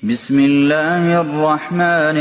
بسم الله الرحمن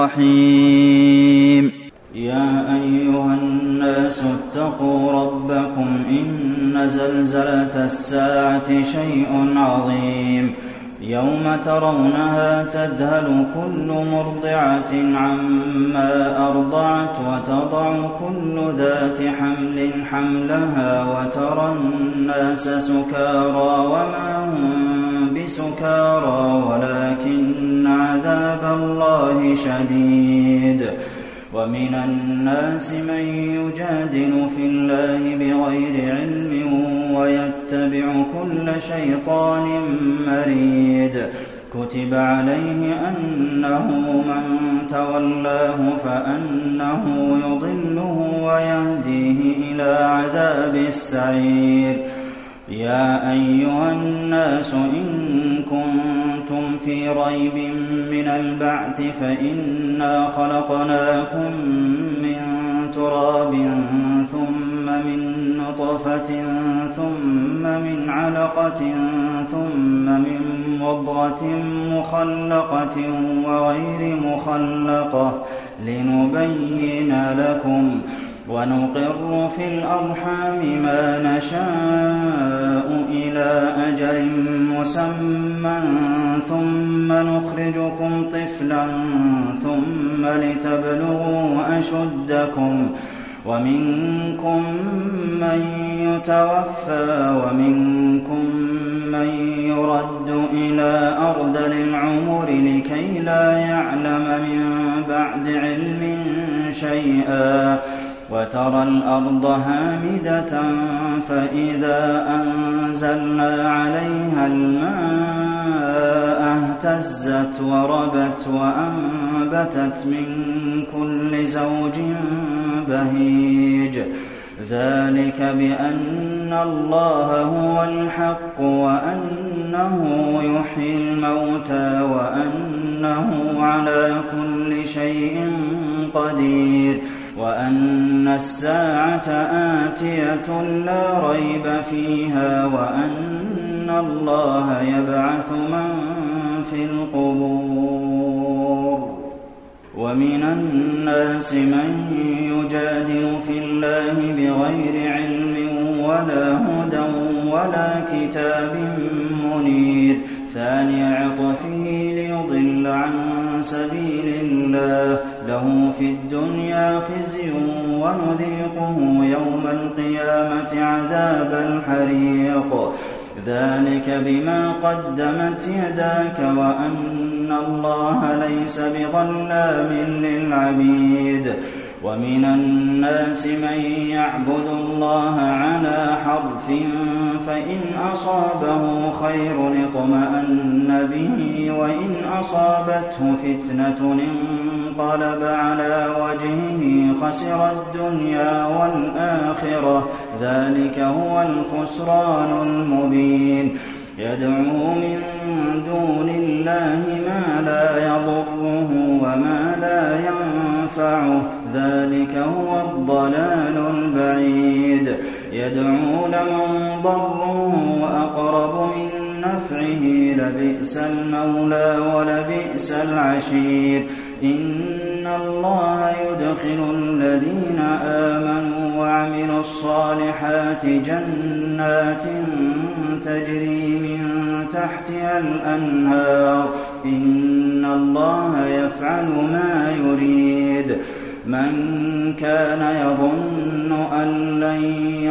الرحيم. يا أيها الناس اتقوا ربكم إن زلزلة الساعة شيء عظيم يوم ترونها تذهل كل مرضعة عما أرضعت وتضع كل ذات حمل حملها وترى الناس سكارى وما هم بسكارى ولكن عذاب الله شديد. ومن الناس من يجادل في الله بغير علم ويتبع كل شيطان مريد. كتب عليه أنه من تولاه فأنه يضله ويهديه إلى عذاب السعير. يا أيها الناس إن كنتم في ريب من البعث فإنا خلقناكم من تراب ثم من نطفة ثم من علقة ثم من مضغة مخلقة وغير مخلقة لنبين لكم ونقر في الأرحام ما نشاء إلى أجل مسمى ثم نخرجكم طفلا ثم لتبلغوا أشدكم ومنكم من يتوفى ومنكم من يرد إلى أرذل العمر لكي لا يعلم من بعد علم شيئا. وترى الأرض هامدة فإذا أنزلنا عليها الماء اهتزت وربت وأنبتت من كل زوج بهيج. ذلك بأن الله هو الحق وأنه يحيي الموتى وأنه على كل شيء قدير وأن الساعة آتية لا ريب فيها وأن الله يبعث من في القبور. ومن الناس من يجادل في الله بغير علم ولا هدى ولا كتاب منير. ثاني عطفه ليضل عن سبيل الله له في الدنيا خزي ونذيقه يوم القيامة عذاب الحريق. ذلك بما قدمت يداك وأن الله ليس بظلام للعبيد. ومن الناس من يعبد الله على حرف فإن أصابه خير اطمأن به وإن أصابته فتنة انقلب على وجهه خسر الدنيا والآخرة ذلك هو الخسران المبين. يدعو من دون الله ما لا يضره وما لا ينفعه ذلك هو الضلال البعيد. يدعو لمن ضره وأقرب من نفعه لبئس المولى ولبئس العشير. إن الله يدخل الذين آمنوا وعملوا الصالحات جنات تجري من تحتها الأنهار إن الله يفعل ما يريد. من كان يظن أن لن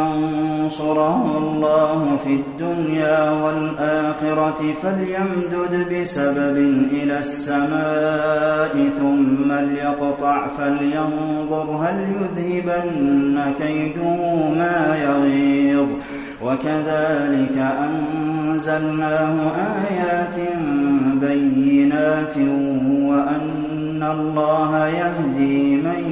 ينصره الله في الدنيا والآخرة فليمدد بسبب إلى السماء ثم ليقطع فلينظر هل يذهبن كيده ما يغيظ. وكذلك أنزلناه آيات بينات وأن الله يهدي من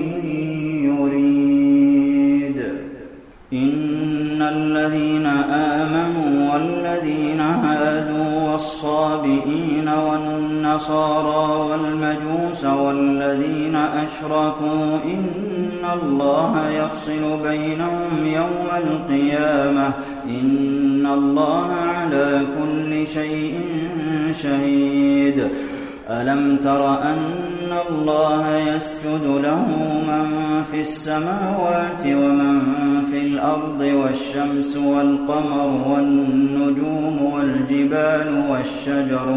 يريد. إن الذين آمنوا والذين هادوا والصابئين والنصارى والمجوس والذين أشركوا إن الله يفصل بينهم يوم القيامة إن الله على كل شيء شهيد. ألم تر أن الله يسجد له من في السماوات ومن في الأرض والشمس والقمر والنجوم والجبال والشجر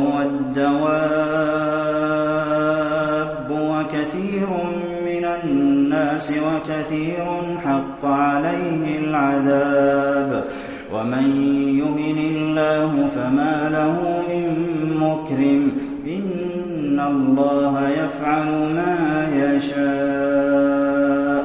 والدواب وكثير من الناس وكثير حق عليه العذاب ومن يهن الله فما له من مكرم إن الله يفعل ما يشاء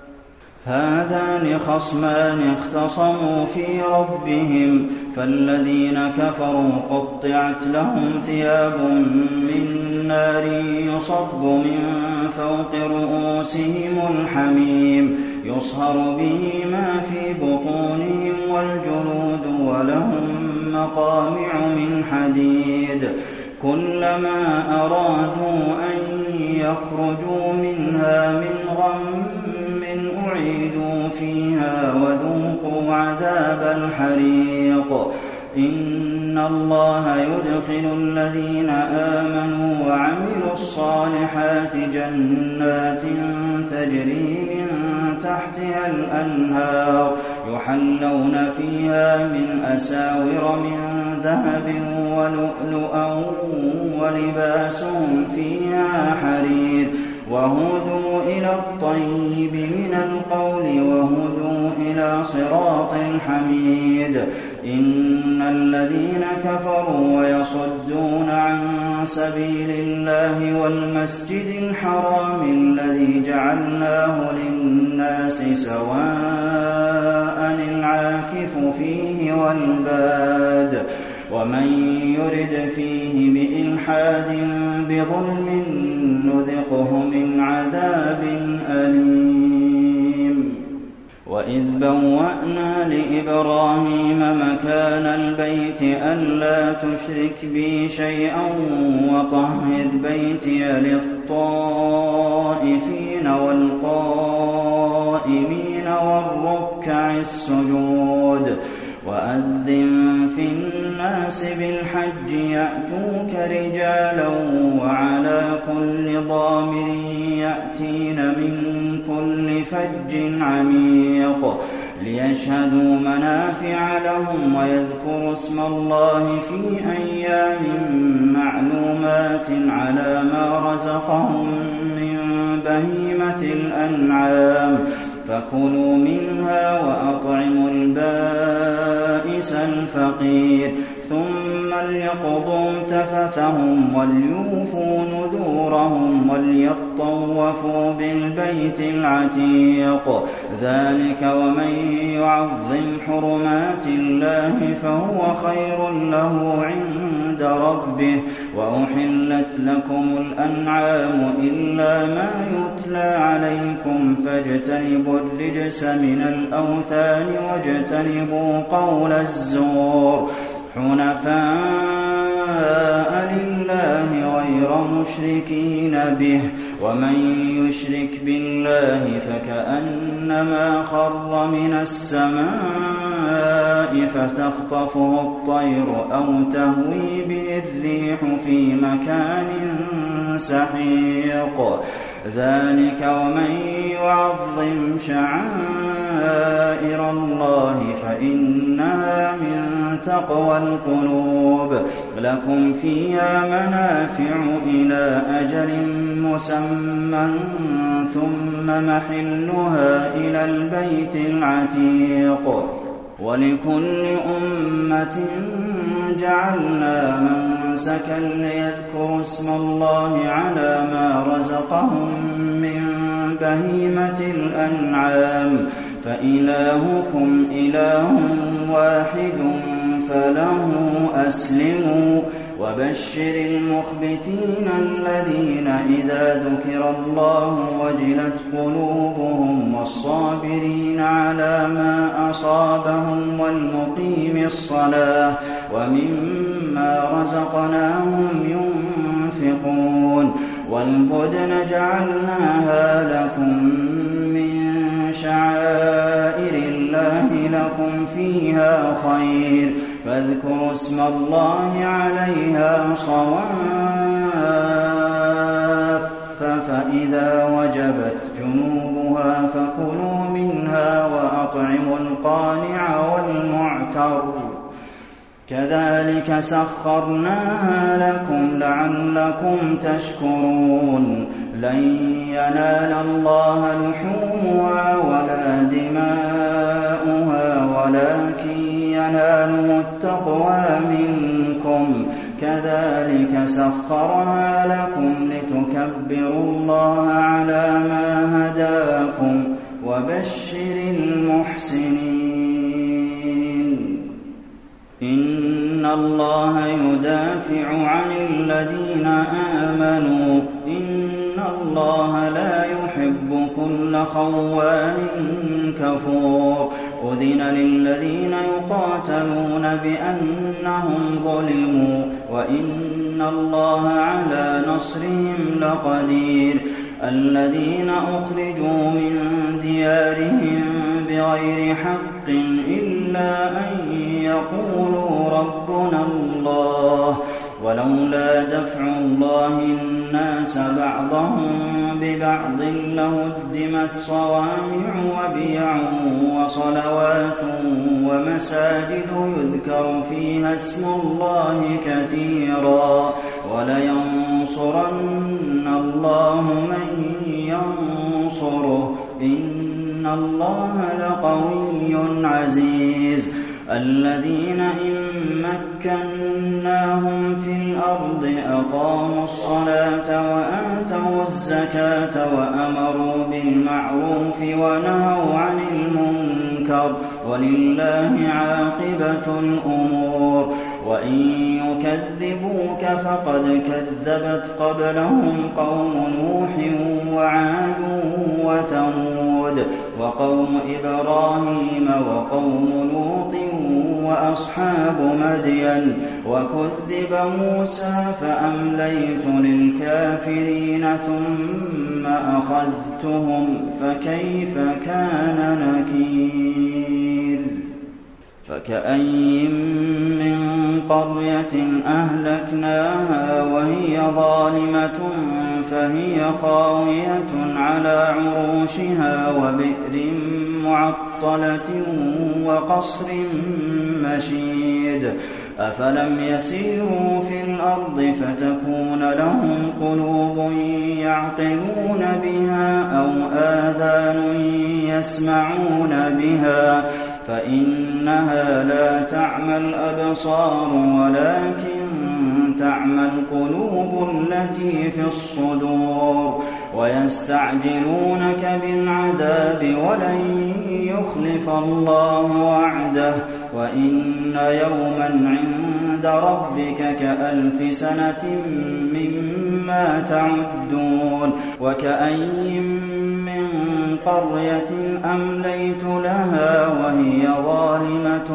هذان خصمان اختصموا في ربهم فالذين كفروا قطعت لهم ثياب من نار يصب من فوق رؤوسهم الحميم يصهر به ما في بطونهم والجلود ولهم مقامع من حديد كلما أرادوا أن يخرجوا منها من غم أعيدوا فيها وذوقوا عذاب الحريق إن الله يدخل الذين آمنوا وعملوا الصالحات جنات تجري من تحتها الأنهار يحلون فيها من أساور من ذهب ولؤلؤا ولباسهم فيها حرير وهدوا إلى الطيب من القول وهدوا إلى صراط الحميد إن الذين كفروا ويصدون عن سبيل الله والمسجد الحرام الذي جعلناه للناس سواء العاكف فيه والباد ومن يرد فيه بإلحاد بظلم نذقه من عذاب أليم وإذ بوأنا لإبراهيم مكان البيت ألا تشرك بي شيئا وطهر بيتي للطائفين والقائمين والركع السجود وأذن في الناس بالحج يأتوك رجالا وعلى كل ضامر يأتين من كل فج عميق ليشهدوا منافع لهم ويذكروا اسم الله في أيام معلومات على ما رزقهم من بهيمة الأنعام فكلوا منها وأطعموا البائس الفقير ثم ليقضوا تفثهم وليوفوا نذورهم وليطوفوا بالبيت العتيق ذلك ومن يعظم حرمات الله فهو خير له عند ربه وأحلت لكم الأنعام إلا ما يتلى عليكم فاجتنبوا الرجس من الأوثان واجتنبوا قول الزور حنفاء لله غير مشركين به ومن يشرك بالله فكأنما خر من السماء فتخطفه الطير أو تهوي به الريح في مكان سحيق ذلك ومن يعظم شعائر الله فإنها من تقوى القلوب لكم فيها منافع إلى أجل مسمى ثم محلها إلى البيت العتيق ولكل أمة جعلنا منسكا ليذكروا اسم الله على ما رزقهم من بهيمة الأنعام فإلهكم إله واحد فله أسلموا وبشر المخبتين الذين إذا ذكر الله وجلت قلوبهم والصابرين على ما أصابهم والمقيم الصلاة ومما رزقناهم ينفقون والبدن جعلناها لكم من شعائر الله لكم فيها خير فاذكروا اسم الله عليها صواف إذا وجبت جنوبها فكلوا منها وأطعموا القانع والمعتر كذلك سخرناها لكم لعلكم تشكرون لن ينال الله لحومها ولا دماؤها ولكن يناله التقوى منكم كذلك سخرها لكم لتكبروا الله على ما هداكم وبشر المحسنين إن الله يدافع عن الذين آمنوا إن الله لا يحب كل خوان كفور أذن للذين يقاتلون بأنهم ظلموا وإن الله على نصرهم لقدير الذين أخرجوا من ديارهم بغير حق إلا أن يقولوا ربنا الله ولولا دفع الله الناس بعضهم ببعض لهدمت صوامع وبيع وصلوات ومساجد يذكر فيها اسم الله كثيرا ولينصرن الله من ينصره إن الله لقوي عزيز الذين إن مكناهم في الأرض أقاموا الصلاة وآتوا الزكاة وأمروا بالمعروف ونهوا عن المنكر ولله عاقبة الأمور وإن يكذبوك فقد كذبت قبلهم قوم نوح وعاد وثمود وقوم إبراهيم وقوم لوط وأصحاب مدين وكذب موسى فأمليت للكافرين ثم أخذتهم فكيف كان نكير فكأين من قرية أهلكناها وهي ظالمة فهي خاوية على عروشها وبئر معطلة وقصر مشيد أفلم يسيروا في الأرض فتكون لهم قلوب يعقلون بها أو آذان يسمعون بها فإنها لا تعمى الأبصار ولكن تعمى القلوب التي في الصدور ويستعجلونك بالعذاب ولن يخلف الله وعده وإن يوما عند ربك كألف سنة مما تعدون وكأين من قرية أمليت لها وهي ظالمة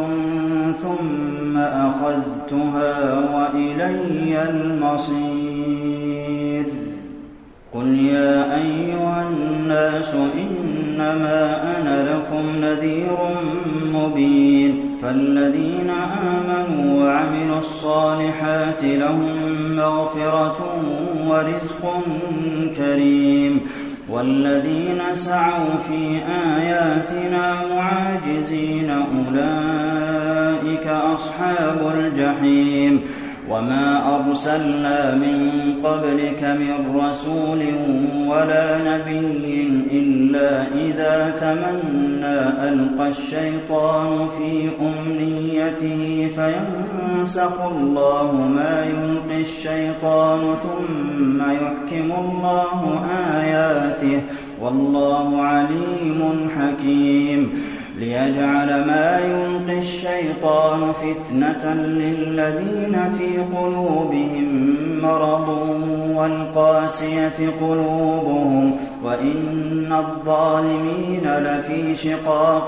ثم أخذتها وإلي المصير قل يا أيها الناس إنما أنا لكم نذير مبين فالذين آمنوا وعملوا الصالحات لهم مغفرة ورزق كريم والذين سعوا في آياتنا معاجزين أولئك أصحاب الجحيم وما أرسلنا من قبلك من رسول ولا نبي إلا إذا تمنى ألقى الشيطان في أمنيته فينسخ الله ما يلقي الشيطان ثم يحكم الله آياته والله عليم حكيم ليجعل ما يلقي الشيطان فتنة للذين في قلوبهم مرض والقاسية قلوبهم وإن الظالمين لفي شقاق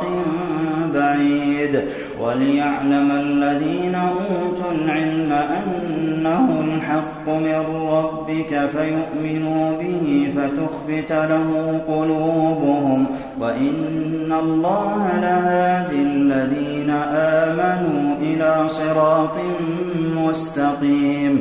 بعيد وليعلم الذين أوتوا العلم أنه الحق من ربك فيؤمنوا به فتخبت له قلوبهم وإن الله لهادي الذين آمنوا إلى صراط مستقيم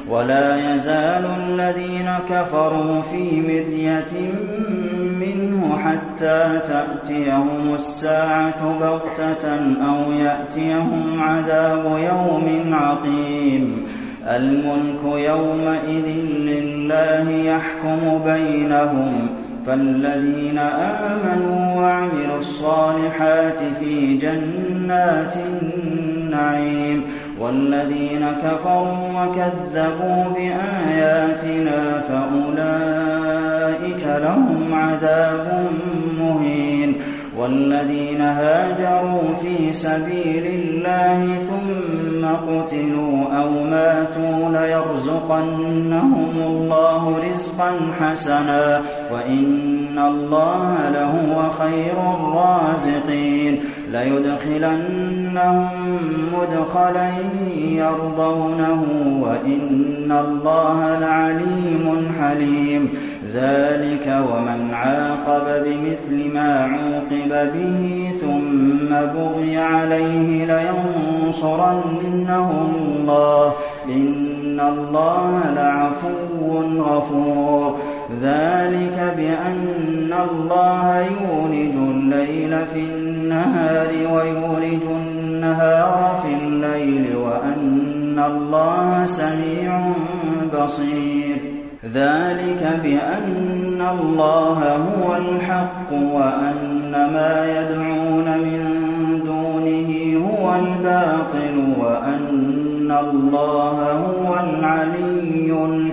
ولا يزال الذين كفروا في مرية منه حتى تأتيهم الساعة بغتة أو يأتيهم عذاب يوم عقيم الملك يومئذ لله يحكم بينهم فالذين آمنوا وعملوا الصالحات في جنات النعيم والذين كفروا وكذبوا بآياتنا فأولئك لهم عذاب مهين والذين هاجروا في سبيل الله ثم قتلوا أو ماتوا ليرزقنهم الله رزقا حسنا وإن الله لهو خير الرازقين ليدخلنهم مدخلا يرضونه وإن الله لعليم حليم ذلك ومن عاقب بمثل ما عوقب به ثم بغي عليه لينصرنه الله إن الله لعفو غفور ذلك بأن الله يولج الليل في النهار ويولج النهار في الليل وأن الله سميع بصير ذلك بأن الله هو الحق وأن ما يدعون من دونه هو الباطل وأن الله هو العلي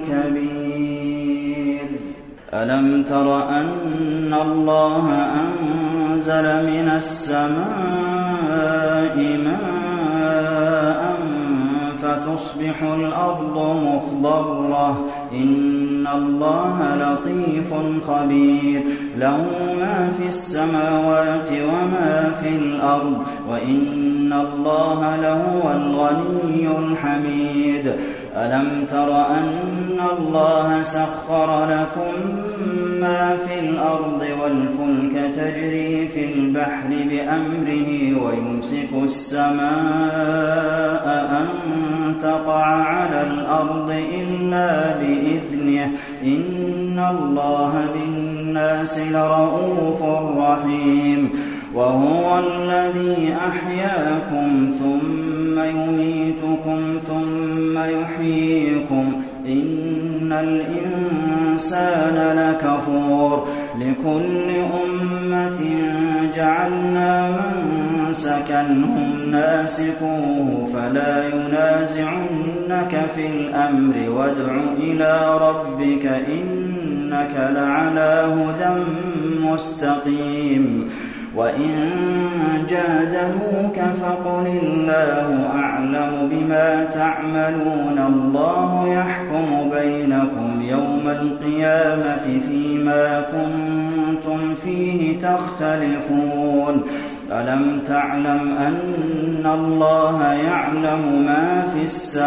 الكبير ألم تر أن الله أنزل من السماء ماء فتصبح الأرض مخضرة إن الله لطيف خبير له ما في السماوات وما في الأرض وإن الله لهو الغني الحميد ألم تر أن الله سخر لكم ما في الأرض والفلك تجري في البحر بأمره ويمسك السماء أن تقع على الأرض إلا بإذنه إن الله بالناس لرءوف رحيم وهو الذي أحياكم ثم يميتكم ثم يحييكم إن الإنسان لكفور لكل أمة جعلنا منسكا هم ناسكوه فلا ينازعنك في الأمر وادع إلى ربك إنك لعلى هدى مستقيم وإن جادلوك فقل الله أعلم بما تعملون الله يحكم بينكم يوم القيامة فيما كنتم فيه تختلفون ألم تعلم أن الله يعلم ما في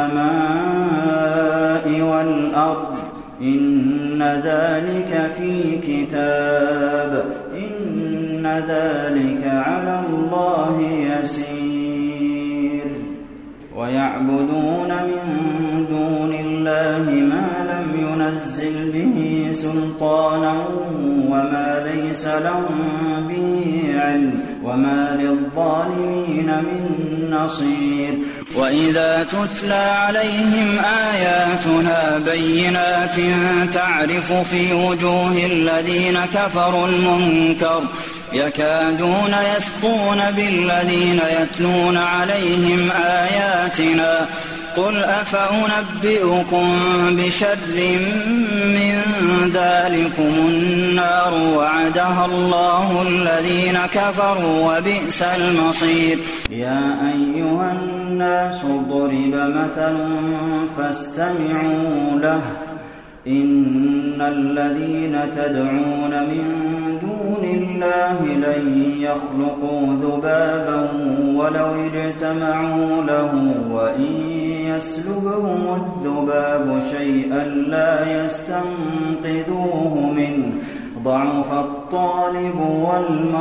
السماء والأرض إن ذلك في كتاب إن ذلك على الله يسير ويعبدون من دون الله ما لم ينزل به سلطانا وما ليس لهم به علم وما للظالمين من نصير وإذا تتلى عليهم آياتنا بينات تعرف في وجوه الذين كفروا المنكر يكادون يسطون بالذين يتلون عليهم آياتنا قل أفأنبئكم بشر من ذلكم النار وعدها الله الذين كفروا وبئس المصير يا أيها الناس ضرب مثل فاستمعوا له إن الذين تدعون من دون الله لن يخلقوا ذبابا ولو اجتمعوا له وإن يسلبهم الذباب شيئا لا يستنقذوه منه ضعف الطالب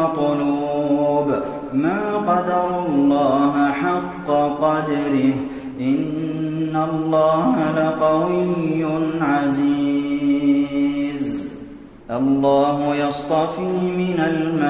والمطلوب ما قدروا الله حق قدره إِنَّ اللَّهَ لَقَوِيٌّ عَزِيزٌ اللَّهُ يَصْطَفِي مِنَ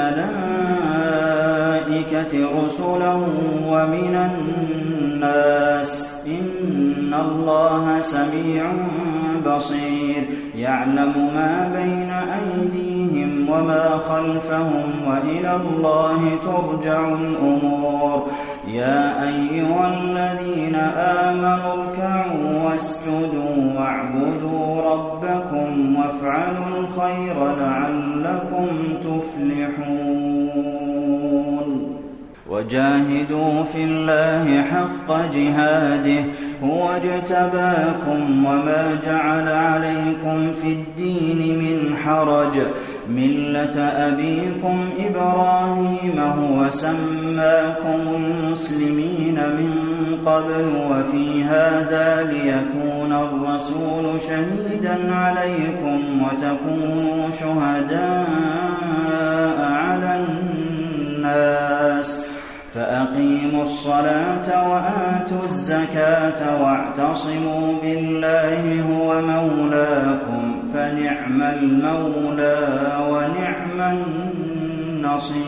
الْمَلَائِكَةِ رُسُلًا وَمِنَ النَّاسِ ۚ إِنَّ اللَّهَ سَمِيعٌ بَصِيرٌ يَعْلَمُ مَا بَيْنَ أَيْدِيهِمْ وَمَا خَلْفَهُمْ وَإِلَى اللَّهِ تُرْجَعُ الْأُمُورُ يَا أَيُّهَا الَّذِينَ آمَنُوا ارْكَعُوا وَاسْجُدُوا وَاعْبُدُوا رَبَّكُمْ وَافْعَلُوا الْخَيْرَ لَعَلَّكُمْ تُفْلِحُونَ وَجَاهِدُوا فِي اللَّهِ حَقَّ جِهَادِهِ هُوَ اجْتَبَاكُمْ وَمَا جَعَلَ عَلَيْكُمْ فِي الدِّينِ مِنْ حَرَجٍ مِّلَّةَ أَبِيكُمْ إِبْرَاهِيمَ هُوَ سَمَّاكُمُ الْمُسْلِمِينَ مِن قَبْلُ وَفِي هَٰذَا لِيَكُونَ الرَّسُولُ شَهِيدًا عَلَيْكُمْ وَتَكُونُوا شُهَدَاءَ عَلَى النَّاسِ ۚ فَأَقِيمُوا الصَّلَاةَ وَآتُوا الزَّكَاةَ وَاعْتَصِمُوا بِاللَّهِ هُوَ مَوْلَاكُمْ ۖ فَنِعْمَ الْمَوْلَىٰ وَنِعْمَ النَّصِيرُ